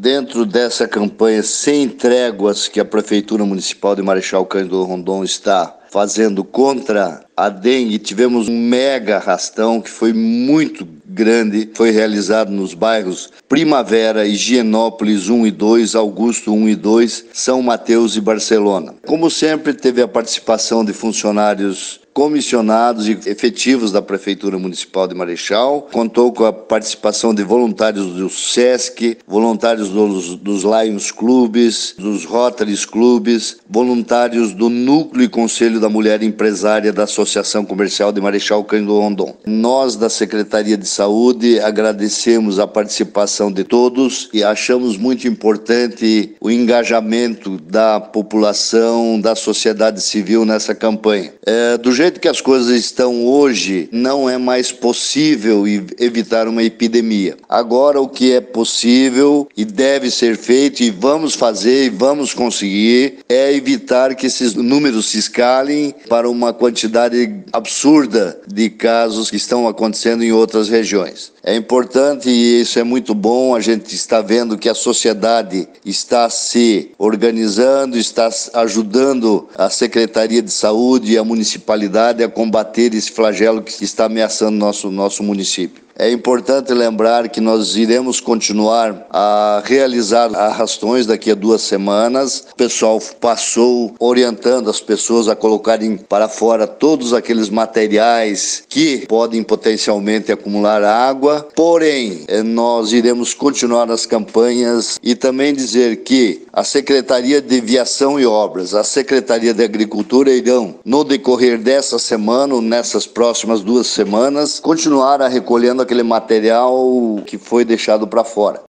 Dentro dessa campanha sem tréguas que a Prefeitura Municipal de Marechal Cândido Rondon está fazendo contra a dengue, tivemos um mega arrastão que foi muito grande, foi realizado nos bairros Primavera, Higienópolis 1 e 2, Augusto 1 e 2, São Mateus e Barcelona. Como sempre, teve a participação de funcionários comissionados e efetivos da Prefeitura Municipal de Marechal, contou com a participação de voluntários do SESC, voluntários dos Lions Clubes, dos Rotaries Clubes, voluntários do Núcleo e Conselho da Mulher Empresária da Associação Comercial de Marechal Cândido Rondon. Nós, da Secretaria de Saúde, agradecemos a participação de todos e achamos muito importante o engajamento da população, da sociedade civil nessa campanha. Do jeito que as coisas estão hoje, não é mais possível evitar uma epidemia. Agora, o que é possível e deve ser feito, e vamos fazer e vamos conseguir, é evitar que esses números se escalem para uma quantidade absurda de casos que estão acontecendo em outras regiões. É importante e isso é muito bom, a gente está vendo que a sociedade está se organizando, está ajudando a Secretaria de Saúde e a municipalidade a combater esse flagelo que está ameaçando nosso município. É importante lembrar que nós iremos continuar a realizar arrastões daqui a 2 semanas. O pessoal passou orientando as pessoas a colocarem para fora todos aqueles materiais que podem potencialmente acumular água. Porém, nós iremos continuar as campanhas e também dizer que a Secretaria de Viação e Obras, a Secretaria de Agricultura irão, no decorrer dessa semana ou nessas próximas 2 semanas, continuar recolhendo aquele material que foi deixado para fora.